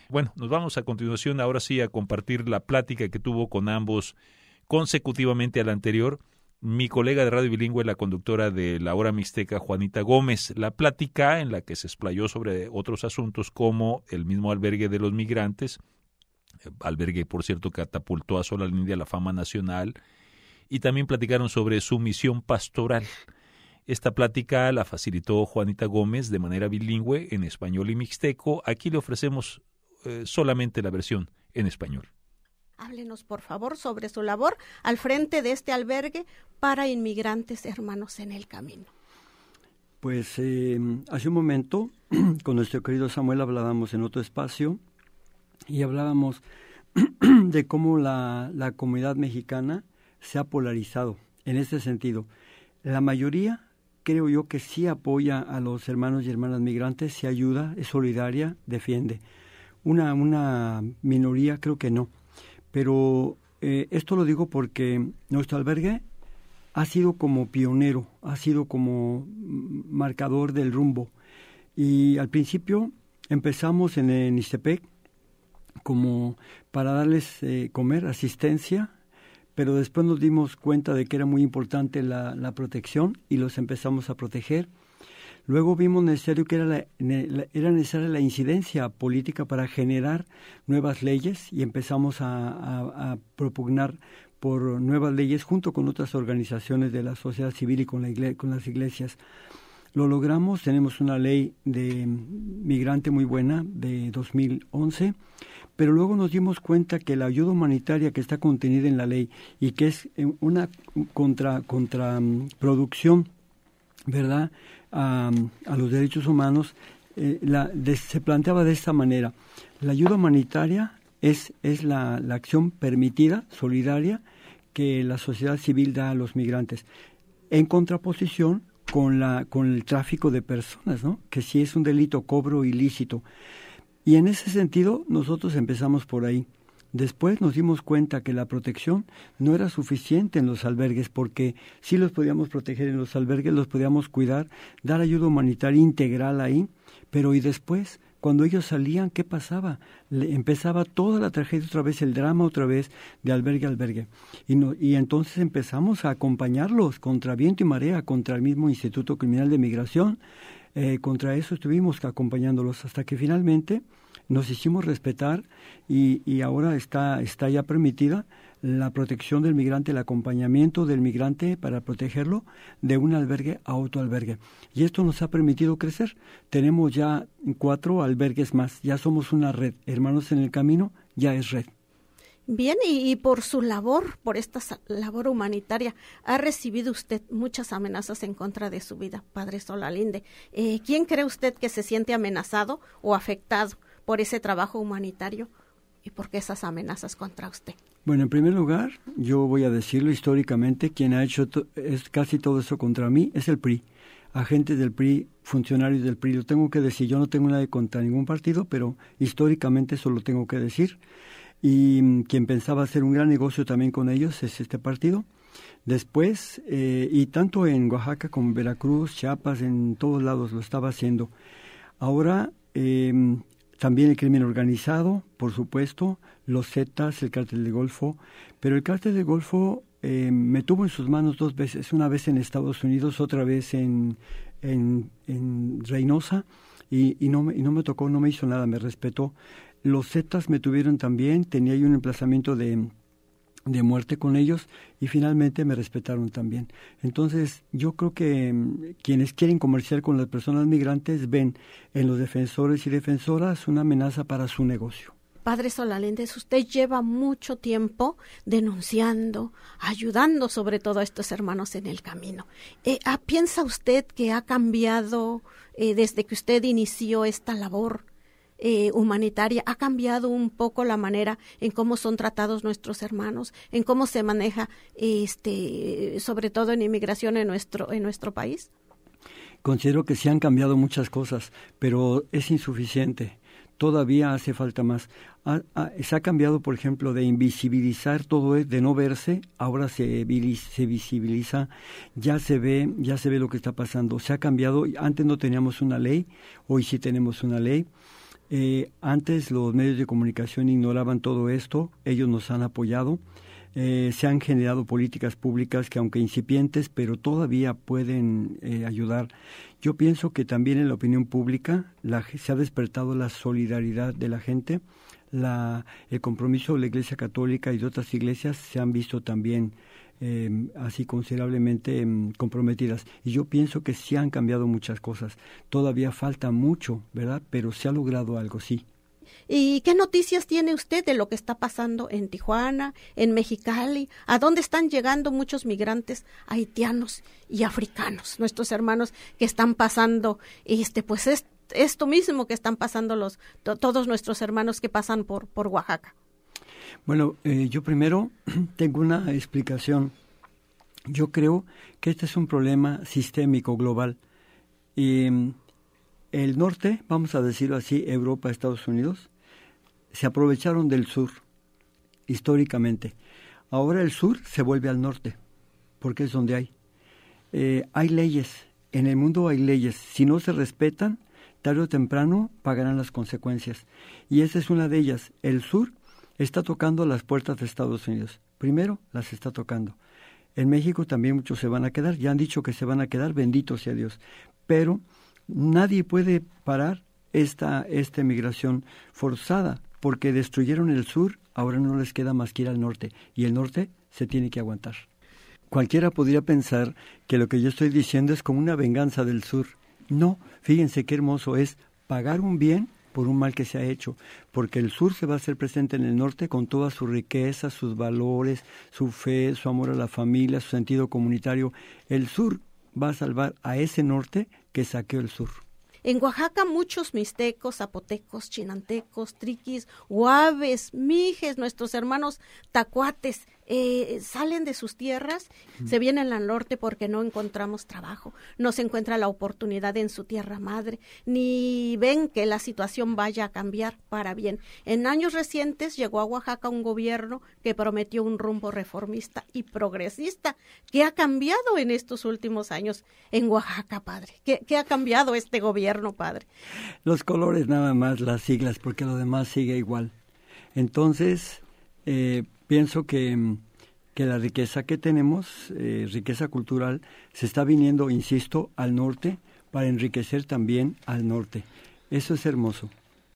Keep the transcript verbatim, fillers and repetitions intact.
Bueno, nos vamos a continuación ahora sí a compartir la plática que tuvo con ambos consecutivamente a la anterior mi colega de Radio Bilingüe, la conductora de La Hora Mixteca, Juanita Gómez. La plática en la que se explayó sobre otros asuntos como el mismo albergue de los migrantes, albergue, por cierto, catapultó a Sola Lindia a la fama nacional, y también platicaron sobre su misión pastoral. Esta plática la facilitó Juanita Gómez de manera bilingüe en español y mixteco. Aquí le ofrecemos eh, solamente la versión en español. Háblenos, por favor, sobre su labor al frente de este albergue para inmigrantes hermanos en el camino. Pues eh, hace un momento, con nuestro querido Samuel, hablábamos en otro espacio y hablábamos de cómo la, la comunidad mexicana se ha polarizado en este sentido. La mayoría, creo yo, que sí apoya a los hermanos y hermanas migrantes, sí ayuda, es solidaria, defiende. Una, una minoría creo que no. Pero eh, esto lo digo porque nuestro albergue ha sido como pionero, ha sido como marcador del rumbo. Y al principio empezamos en, en Ixtepec como para darles eh, comer, asistencia, pero después nos dimos cuenta de que era muy importante la, la protección y los empezamos a proteger. Luego vimos necesario que era, la, era necesaria la incidencia política para generar nuevas leyes y empezamos a, a, a propugnar por nuevas leyes junto con otras organizaciones de la sociedad civil y con, la igle, con las iglesias. Lo logramos, tenemos una ley de migrante muy buena de dos mil once, pero luego nos dimos cuenta que la ayuda humanitaria que está contenida en la ley y que es una contra, contra producción, ¿verdad?, A, a los derechos humanos, eh, la, de, se planteaba de esta manera. La ayuda humanitaria es, es la, la acción permitida, solidaria, que la sociedad civil da a los migrantes, en contraposición con, la, con el tráfico de personas, ¿no?, que sí es un delito, cobro ilícito. Y en ese sentido, nosotros empezamos por ahí. Después nos dimos cuenta que la protección no era suficiente en los albergues, porque sí los podíamos proteger en los albergues, los podíamos cuidar, dar ayuda humanitaria integral ahí, pero y después, cuando ellos salían, ¿qué pasaba? Le empezaba toda la tragedia otra vez, el drama otra vez, de albergue a albergue. Y, no, y entonces empezamos a acompañarlos contra viento y marea, contra el mismo Instituto Criminal de Migración. Eh, contra eso estuvimos acompañándolos hasta que finalmente nos hicimos respetar y, y ahora está, está ya permitida la protección del migrante, el acompañamiento del migrante para protegerlo de un albergue a otro albergue. Y esto nos ha permitido crecer. Tenemos ya cuatro albergues más, ya somos una red. Hermanos en el Camino ya es red. Bien, y, y por su labor, por esta labor humanitaria, ha recibido usted muchas amenazas en contra de su vida, Padre Solalinde. Eh, ¿Quién cree usted que se siente amenazado o afectado por ese trabajo humanitario y por qué esas amenazas contra usted? Bueno, en primer lugar, yo voy a decirlo históricamente, quien ha hecho to- es casi todo eso contra mí es el P R I. Agentes del P R I, funcionarios del P R I, lo tengo que decir. Yo no tengo nada contra ningún partido, pero históricamente eso lo tengo que decir. Y quien pensaba hacer un gran negocio también con ellos es este partido. Después, eh, y tanto en Oaxaca como en Veracruz, Chiapas, en todos lados lo estaba haciendo. Ahora, eh, también el crimen organizado, por supuesto, los Zetas, el Cártel del Golfo, pero el Cártel del Golfo eh, me tuvo en sus manos dos veces, una vez en Estados Unidos, otra vez en, en, en Reynosa, y, y, no me, y no me tocó, no me hizo nada, me respetó. Los Zetas me tuvieron también, tenía yo un emplazamiento de, de muerte con ellos y finalmente me respetaron también. Entonces, yo creo que um, quienes quieren comerciar con las personas migrantes ven en los defensores y defensoras una amenaza para su negocio. Padre Solalindes, usted lleva mucho tiempo denunciando, ayudando sobre todo a estos hermanos en el camino. Eh, ¿Piensa usted que ha cambiado eh, desde que usted inició esta labor Eh, humanitaria? ¿Ha cambiado un poco la manera en cómo son tratados nuestros hermanos, en cómo se maneja, este, sobre todo en inmigración en nuestro, en nuestro país? Considero que sí han cambiado muchas cosas, pero es insuficiente. Todavía hace falta más. Ha, ha, se ha cambiado, por ejemplo, de invisibilizar todo, de no verse, ahora se, se visibiliza, ya se ve, ya se ve lo que está pasando. Se ha cambiado, antes no teníamos una ley, hoy sí tenemos una ley. Eh, antes los medios de comunicación ignoraban todo esto, ellos nos han apoyado. Eh, se han generado políticas públicas que, aunque incipientes, pero todavía pueden eh, ayudar. Yo pienso que también en la opinión pública la, se ha despertado la solidaridad de la gente, la, el compromiso de la Iglesia Católica y de otras iglesias se han visto también eh, así considerablemente eh, comprometidas. Y yo pienso que sí han cambiado muchas cosas. Todavía falta mucho, ¿verdad? Pero se ha logrado algo, sí. ¿Y qué noticias tiene usted de lo que está pasando en Tijuana, en Mexicali? ¿A dónde están llegando muchos migrantes haitianos y africanos, nuestros hermanos que están pasando, este, pues es, esto mismo que están pasando los to, todos nuestros hermanos que pasan por, por Oaxaca? Bueno, eh, yo primero tengo una explicación. Yo creo que este es un problema sistémico, global. Y el norte, vamos a decirlo así, Europa, Estados Unidos, se aprovecharon del sur, históricamente. Ahora el sur se vuelve al norte, porque es donde hay. Eh, hay leyes, en el mundo hay leyes. Si no se respetan, tarde o temprano pagarán las consecuencias. Y esa es una de ellas. El sur está tocando las puertas de Estados Unidos. Primero las está tocando. En México también muchos se van a quedar. Ya han dicho que se van a quedar, bendito sea Dios. Pero nadie puede parar esta, esta migración forzada, porque destruyeron el sur, ahora no les queda más que ir al norte, y el norte se tiene que aguantar. Cualquiera podría pensar que lo que yo estoy diciendo es como una venganza del sur. No, fíjense qué hermoso es pagar un bien por un mal que se ha hecho, porque el sur se va a hacer presente en el norte con toda su riqueza, sus valores, su fe, su amor a la familia, su sentido comunitario. El sur va a salvar a ese norte que saqueó el sur. En Oaxaca muchos mixtecos, zapotecos, chinantecos, triquis, huaves, mijes, nuestros hermanos tacuates, eh, salen de sus tierras, mm. se vienen al norte porque no encontramos trabajo, no se encuentra la oportunidad en su tierra madre, ni ven que la situación vaya a cambiar para bien. En años recientes llegó a Oaxaca un gobierno que prometió un rumbo reformista y progresista. ¿Qué ha cambiado en estos últimos años en Oaxaca, padre? ¿Qué, qué ha cambiado este gobierno, padre? Los colores nada más, las siglas, porque lo demás sigue igual. Entonces, eh, pienso que, que la riqueza que tenemos, eh, riqueza cultural, se está viniendo, insisto, al norte para enriquecer también al norte. Eso es hermoso.